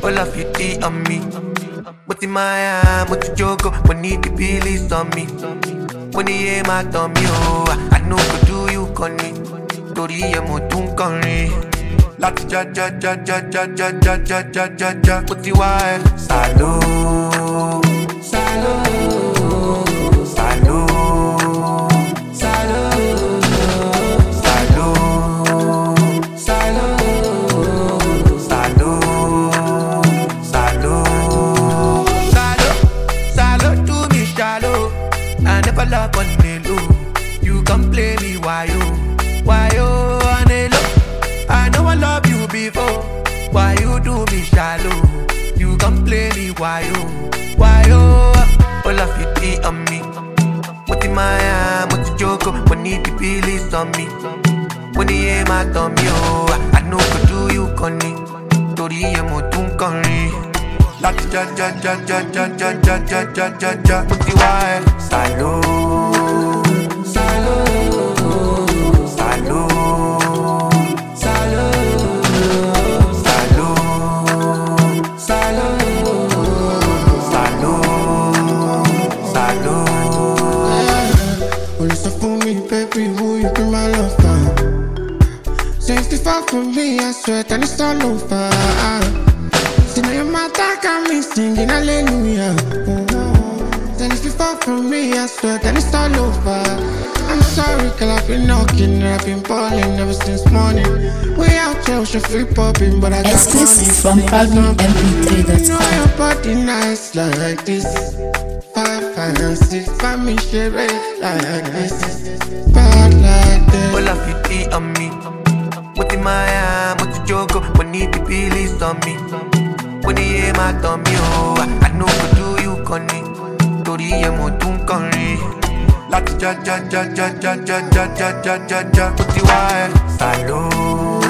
All of you tea on me. But in my hand, but you joke, but need the police on me. When you hear my tummy, oh, I know what do you con me. Tori emo tun conry. Lati ja ja ja ja ja ja ja ja ja ja ja. But you why? Salo, salo, salo, salo, salo, salo, salo, salo, salo, salo to me shallow. I never love on me low. You can play me why you on a low. I know I love you before. Why you do me shallow? You can play me why you all of you tea on me. What in my hand, what you joke, but need the police on me. When you hear my tummy, oh, I know what do you con me. Tori emo tun conry. Lati ja ja ja ja ja ja ja ja ja ja ja. But you why? Salo, salo, salo, salo, salo, salo, salo, salo. Well, listen for me, baby, who you be my lover? 65 for me, I swear that it's all over. See now your mother got me singing hallelujah. Then if you fall from me, I swear that it's all over. I'm sorry, girl, I've been knocking, I've been balling ever since morning. We out here, she free popping, but I got exclusive from ProudlyMP3.com. You know your body nice like this. 5, 5, and 6, for me, she red like this. Bad like this. All of you tea on me. What in my hand, what you joke, but need the police on me. When you hear my tummy, oh, I know what do you con me. Tori emo tun conry. Lati ja ja ja ja ja ja ja ja ja ja ja. But you why? Salo.